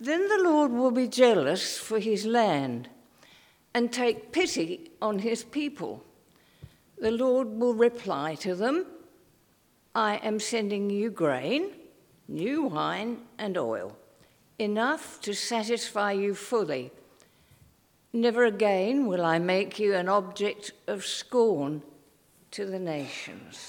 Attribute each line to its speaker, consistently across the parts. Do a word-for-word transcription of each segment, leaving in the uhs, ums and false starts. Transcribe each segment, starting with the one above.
Speaker 1: Then the Lord will be jealous for his land and take pity on his people. The Lord will reply to them, I am sending you grain, new wine and oil, enough to satisfy you fully. Never again will I make you an object of scorn to the nations.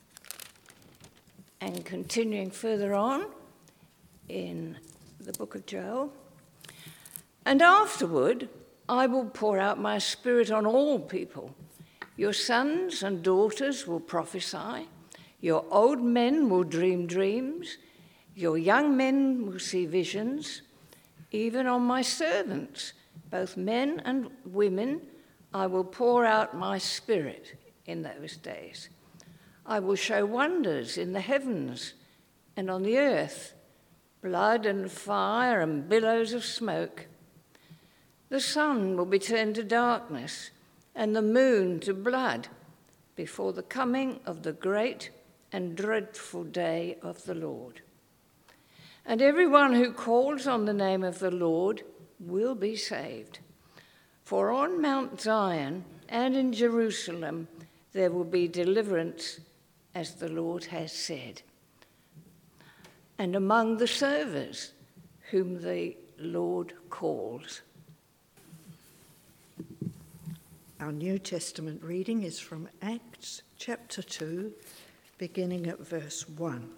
Speaker 1: And continuing further on in the book of Joel, and afterward I will pour out my spirit on all people. Your sons and daughters will prophesy, your old men will dream dreams, your young men will see visions. Even on my servants, both men and women, I will pour out my spirit in those days. I will show wonders in the heavens and on the earth, blood and fire and billows of smoke. The sun will be turned to darkness and the moon to blood before the coming of the great and dreadful day of the Lord. And everyone who calls on the name of the Lord will be saved. For on Mount Zion and in Jerusalem there will be deliverance, as the Lord has said. And among the servers whom the Lord calls.
Speaker 2: Our New Testament reading is from Acts chapter two, beginning at verse one.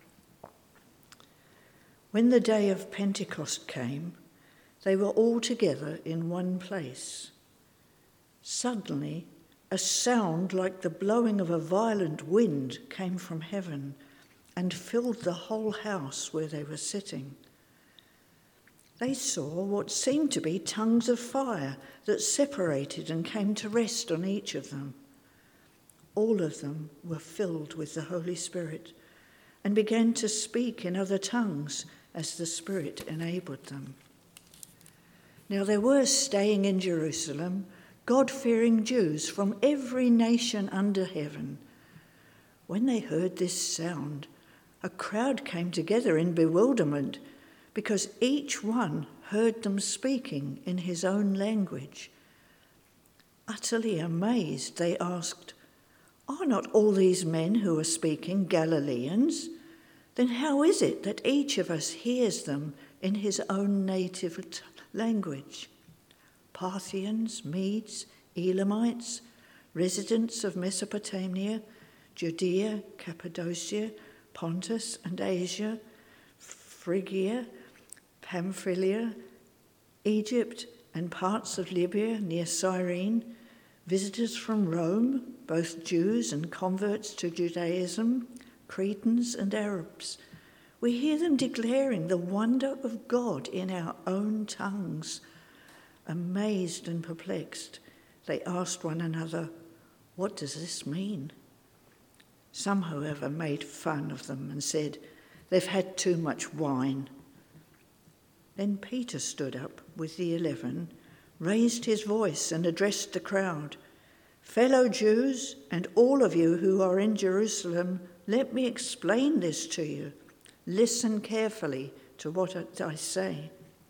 Speaker 2: When the day of Pentecost came, they were all together in one place. Suddenly, a sound like the blowing of a violent wind came from heaven and filled the whole house where they were sitting. They saw what seemed to be tongues of fire that separated and came to rest on each of them. All of them were filled with the Holy Spirit and began to speak in other tongues as the Spirit enabled them. Now there were staying in Jerusalem God-fearing Jews from every nation under heaven. When they heard this sound, a crowd came together in bewilderment, because each one heard them speaking in his own language. Utterly amazed, they asked, "Are not all these men who are speaking Galileans? Then how is it that each of us hears them in his own native t- language? Parthians, Medes, Elamites, residents of Mesopotamia, Judea, Cappadocia, Pontus and Asia, Phrygia, Pamphylia, Egypt and parts of Libya near Cyrene, visitors from Rome, both Jews and converts to Judaism, Cretans and Arabs. We hear them declaring the wonder of God in our own tongues." Amazed and perplexed, they asked one another, "What does this mean?" Some, however, made fun of them and said, "They've had too much wine." Then Peter stood up with the eleven, raised his voice and addressed the crowd. "Fellow Jews, and all of you who are in Jerusalem, let me explain this to you. Listen carefully to what I say.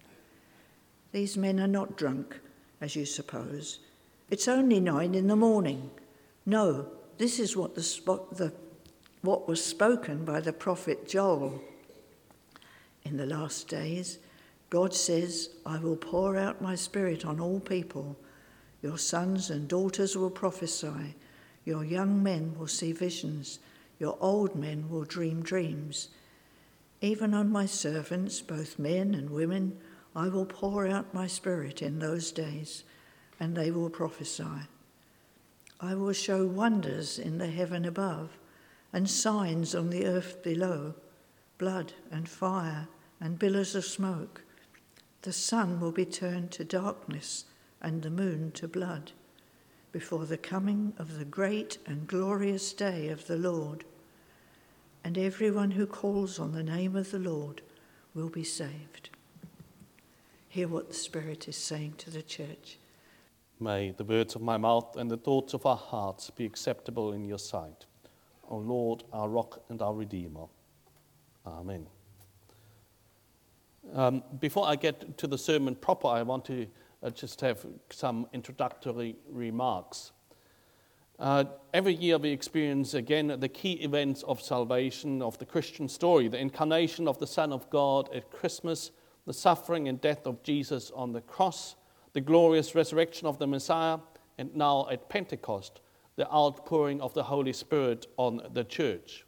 Speaker 2: These men are not drunk, as you suppose. It's only nine in the morning. No, this is what the, spot, the what was spoken by the prophet Joel. In the last days, God says, I will pour out my spirit on all people. Your sons and daughters will prophesy. Your young men will see visions. Your old men will dream dreams. Even on my servants, both men and women, I will pour out my spirit in those days, and they will prophesy. I will show wonders in the heaven above, and signs on the earth below, blood and fire and billows of smoke. The sun will be turned to darkness and the moon to blood, before the coming of the great and glorious day of the Lord. And everyone who calls on the name of the Lord will be saved." Hear what the Spirit is saying to the church.
Speaker 3: May the words of my mouth and the thoughts of our hearts be acceptable in your sight, O Lord, our rock and our redeemer. Amen. Um, before I get to the sermon proper, I want to uh, just have some introductory remarks. Uh, every year we experience again the key events of salvation, of the Christian story, the incarnation of the Son of God at Christmas, the suffering and death of Jesus on the cross, the glorious resurrection of the Messiah, and now at Pentecost, the outpouring of the Holy Spirit on the church.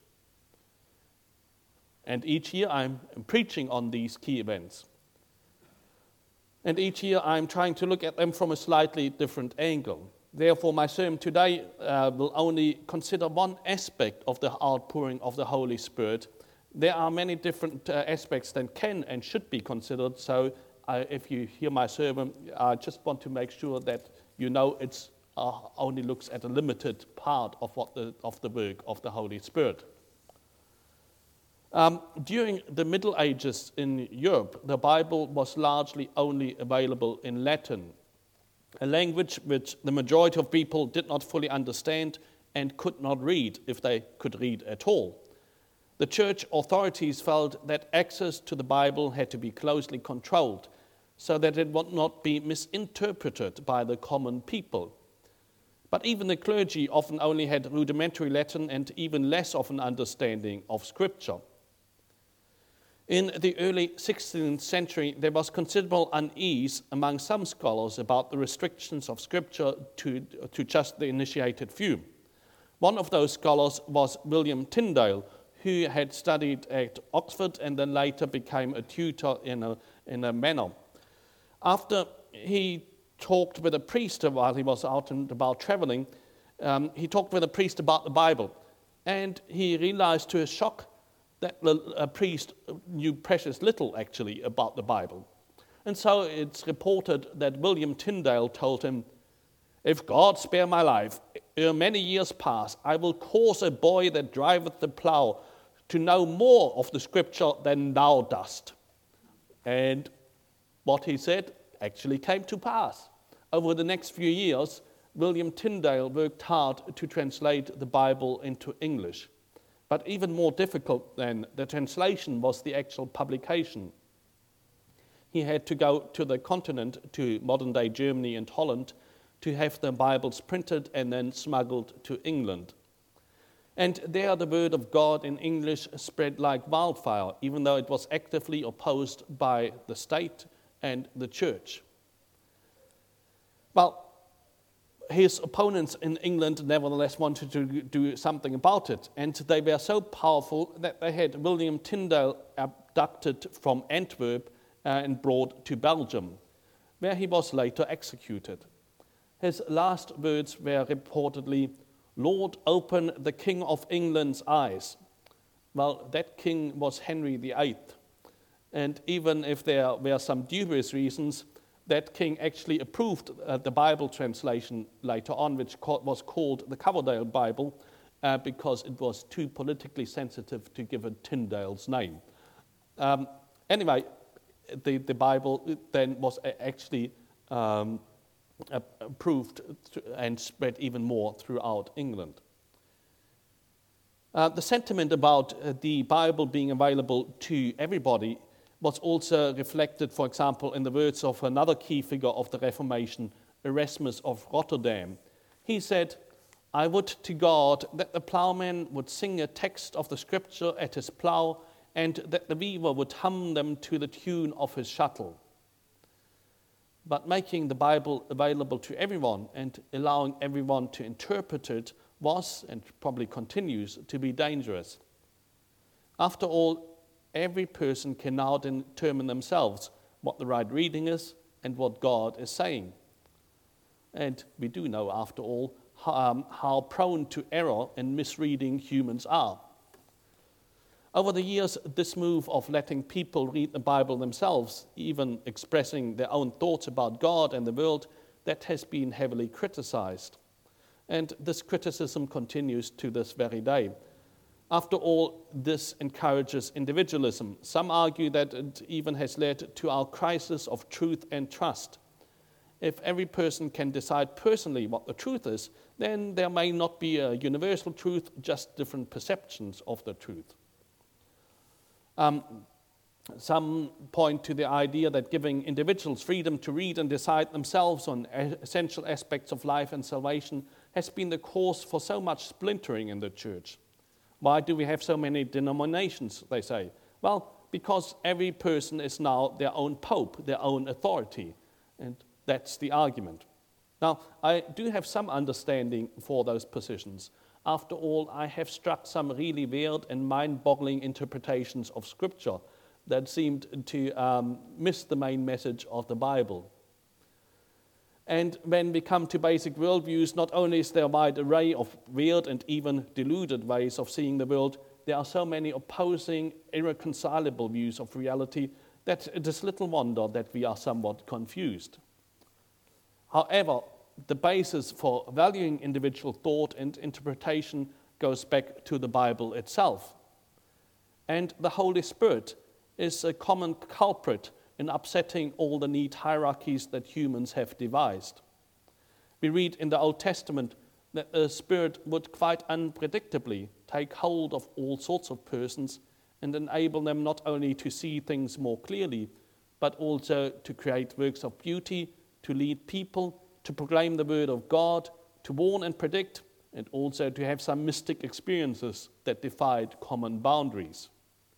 Speaker 3: And each year I'm preaching on these key events. And each year I'm trying to look at them from a slightly different angle. Therefore, my sermon today uh, will only consider one aspect of the outpouring of the Holy Spirit. There are many different uh, aspects that can and should be considered, so uh, if you hear my sermon, I just want to make sure that you know it uh, only looks at a limited part of, what the, of the work of the Holy Spirit. Um, during the Middle Ages in Europe, the Bible was largely only available in Latin, a language which the majority of people did not fully understand and could not read if they could read at all. The church authorities felt that access to the Bible had to be closely controlled so that it would not be misinterpreted by the common people. But even the clergy often only had rudimentary Latin and even less of an understanding of Scripture. In the early sixteenth century, there was considerable unease among some scholars about the restrictions of Scripture to, to just the initiated few. One of those scholars was William Tyndale, who had studied at Oxford and then later became a tutor in a, in a manor. After he talked with a priest while he was out and about traveling, um, he talked with a priest about the Bible, and he realized to his shock that the uh, priest knew precious little, actually, about the Bible. And so it's reported that William Tyndale told him, "If God spare my life, ere many years pass, I will cause a boy that driveth the plough to know more of the Scripture than thou dost." And what he said actually came to pass. Over the next few years, William Tyndale worked hard to translate the Bible into English. But even more difficult than the translation was the actual publication. He had to go to the continent, to modern-day Germany and Holland, to have the Bibles printed and then smuggled to England. And there the word of God in English spread like wildfire, even though it was actively opposed by the state and the church. Well, his opponents in England nevertheless wanted to do something about it, and they were so powerful that they had William Tyndale abducted from Antwerp uh, and brought to Belgium, where he was later executed. His last words were reportedly, "Lord, open the King of England's eyes." Well, that king was Henry the Eighth, and even if there were some dubious reasons, that king actually approved uh, the Bible translation later on, which co- was called the Coverdale Bible, uh, because it was too politically sensitive to give it Tyndale's name. Um, anyway, the, the Bible then was actually um, approved to, and spread even more throughout England. Uh, the sentiment about uh, the Bible being available to everybody was also reflected, for example, in the words of another key figure of the Reformation, Erasmus of Rotterdam. He said, "I would to God that the ploughman would sing a text of the Scripture at his plough, and that the weaver would hum them to the tune of his shuttle." But making the Bible available to everyone and allowing everyone to interpret it was, and probably continues, to be dangerous. After all, every person can now determine themselves what the right reading is and what God is saying. And we do know, after all, how, um, how prone to error and misreading humans are. Over the years, this move of letting people read the Bible themselves, even expressing their own thoughts about God and the world, that has been heavily criticized. And this criticism continues to this very day. After all, this encourages individualism. Some argue that it even has led to our crisis of truth and trust. If every person can decide personally what the truth is, then there may not be a universal truth, just different perceptions of the truth. Um, Some point to the idea that giving individuals freedom to read and decide themselves on essential aspects of life and salvation has been the cause for so much splintering in the church. Why do we have so many denominations, they say? Well, because every person is now their own pope, their own authority, and that's the argument. Now, I do have some understanding for those positions. After all, I have struck some really weird and mind-boggling interpretations of Scripture that seemed to um, miss the main message of the Bible. And when we come to basic worldviews, not only is there a wide array of weird and even deluded ways of seeing the world, there are so many opposing, irreconcilable views of reality that it is little wonder that we are somewhat confused. However, the basis for valuing individual thought and interpretation goes back to the Bible itself. And the Holy Spirit is a common culprit in upsetting all the neat hierarchies that humans have devised. We read in the Old Testament that the Spirit would quite unpredictably take hold of all sorts of persons and enable them not only to see things more clearly, but also to create works of beauty, to lead people, to proclaim the word of God, to warn and predict, and also to have some mystic experiences that defied common boundaries.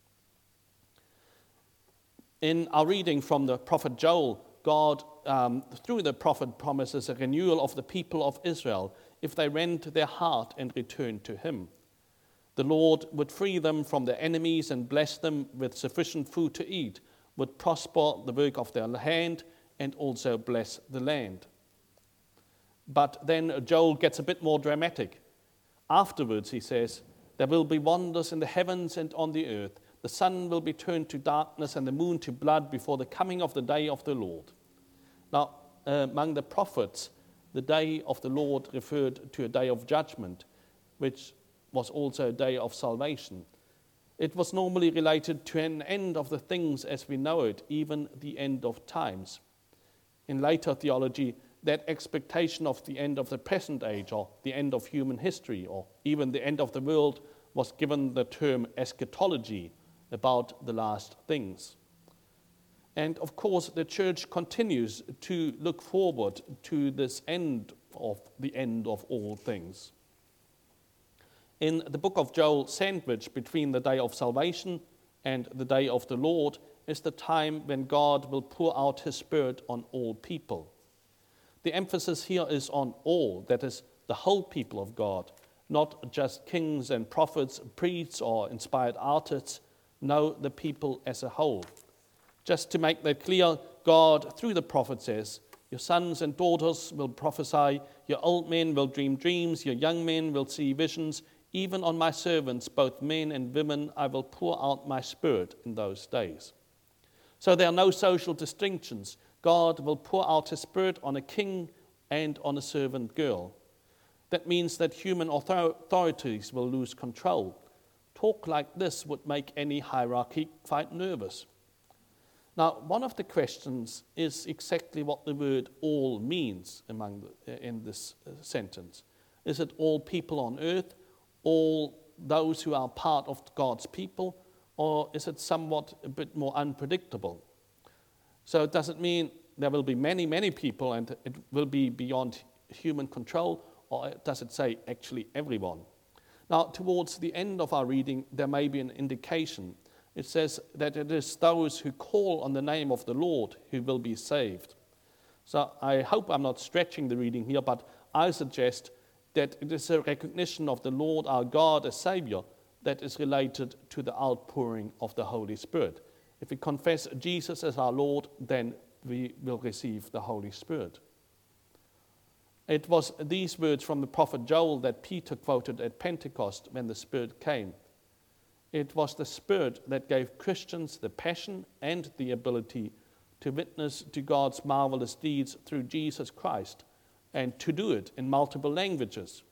Speaker 3: In our reading from the prophet Joel, God, um, through the prophet, promises a renewal of the people of Israel if they rend their heart and return to him. The Lord would free them from their enemies and bless them with sufficient food to eat, would prosper the work of their hand, and also bless the land. But then Joel gets a bit more dramatic. Afterwards, he says, there will be wonders in the heavens and on the earth. The sun will be turned to darkness and the moon to blood before the coming of the day of the Lord. Now, uh, among the prophets, the day of the Lord referred to a day of judgment, which was also a day of salvation. It was normally related to an end of the things as we know it, even the end of times. In later theology, that expectation of the end of the present age, or the end of human history, or even the end of the world, was given the term eschatology, about the last things. And of course, the church continues to look forward to this end of the end of all things. In the book of Joel, sandwiched between the day of salvation and the day of the Lord, is the time when God will pour out his Spirit on all people. The emphasis here is on all, that is, the whole people of God, not just kings and prophets, priests, or inspired artists. No, the people as a whole. Just to make that clear, God, through the prophet, says, your sons and daughters will prophesy, your old men will dream dreams, your young men will see visions. Even on my servants, both men and women, I will pour out my Spirit in those days. So there are no social distinctions. God will pour out his Spirit on a king and on a servant girl. That means that human author- authorities will lose control. Talk like this would make any hierarchy quite nervous. Now, one of the questions is exactly what the word all means among the, in this uh, sentence. Is it all people on earth, all those who are part of God's people, or is it somewhat a bit more unpredictable? So does it mean there will be many, many people and it will be beyond human control, or does it say actually everyone? Now, towards the end of our reading, there may be an indication. It says that it is those who call on the name of the Lord who will be saved. So I hope I'm not stretching the reading here, but I suggest that it is a recognition of the Lord our God as Savior that is related to the outpouring of the Holy Spirit. If we confess Jesus as our Lord, then we will receive the Holy Spirit. It was these words from the prophet Joel that Peter quoted at Pentecost when the Spirit came. It was the Spirit that gave Christians the passion and the ability to witness to God's marvelous deeds through Jesus Christ, and to do it in multiple languages.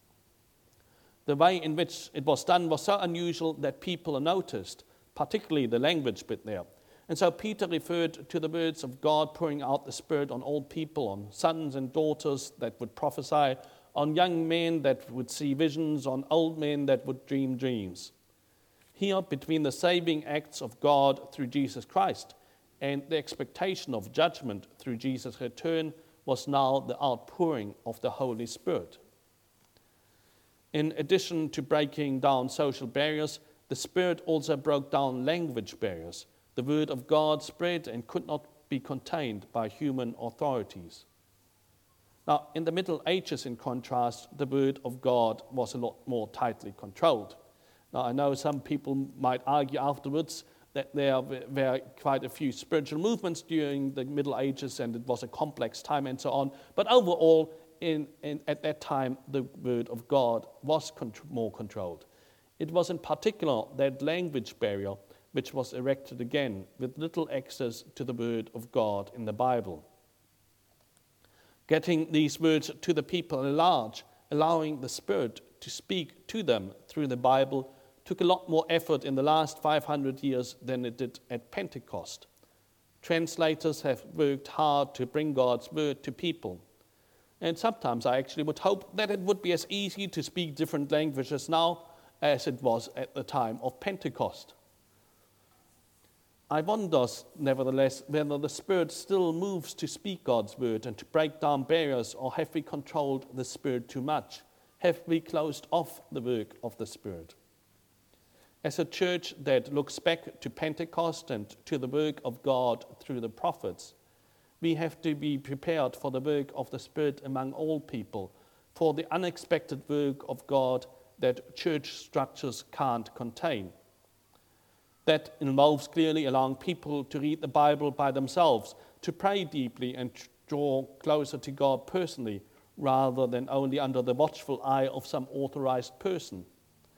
Speaker 3: The way in which it was done was so unusual that people noticed, particularly the language bit there. And so Peter referred to the words of God pouring out the Spirit on all people, on sons and daughters that would prophesy, on young men that would see visions, on old men that would dream dreams. Here, between the saving acts of God through Jesus Christ and the expectation of judgment through Jesus' return, was now the outpouring of the Holy Spirit. In addition to breaking down social barriers, the Spirit also broke down language barriers. The word of God spread and could not be contained by human authorities. Now, in the Middle Ages, in contrast, the word of God was a lot more tightly controlled. Now, I know some people might argue afterwards that there were quite a few spiritual movements during the Middle Ages and it was a complex time and so on. But overall, in, in, at that time, the word of God was contr- more controlled. It was in particular that language barrier which was erected again with little access to the word of God in the Bible. Getting these words to the people at large, allowing the Spirit to speak to them through the Bible, took a lot more effort in the last five hundred years than it did at Pentecost. Translators have worked hard to bring God's word to people. And sometimes I actually would hope that it would be as easy to speak different languages now as it was at the time of Pentecost. I wonder, nevertheless, whether the Spirit still moves to speak God's word and to break down barriers, or have we controlled the Spirit too much? Have we closed off the work of the Spirit? As a church that looks back to Pentecost and to the work of God through the prophets, we have to be prepared for the work of the Spirit among all people, for the unexpected work of God that church structures can't contain. That involves clearly allowing people to read the Bible by themselves, to pray deeply and draw closer to God personally, rather than only under the watchful eye of some authorized person.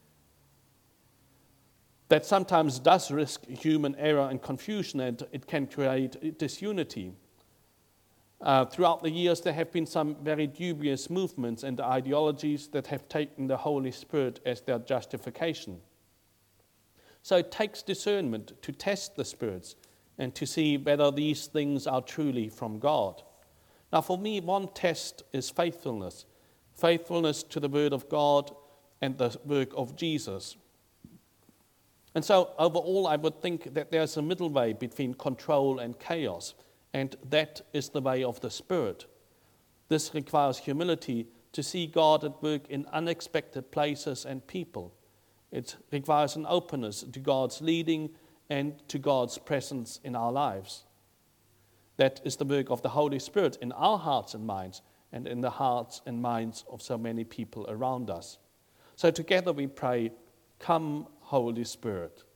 Speaker 3: That sometimes does risk human error and confusion, and it can create disunity. Uh, throughout the years, there have been some very dubious movements and ideologies that have taken the Holy Spirit as their justification. So it takes discernment to test the spirits and to see whether these things are truly from God. Now, for me, one test is faithfulness. Faithfulness to the word of God and the work of Jesus. And so, overall, I would think that there's a middle way between control and chaos, and that is the way of the Spirit. This requires humility to see God at work in unexpected places and people. It requires an openness to God's leading and to God's presence in our lives. That is the work of the Holy Spirit in our hearts and minds, and in the hearts and minds of so many people around us. So together we pray, "Come, Holy Spirit."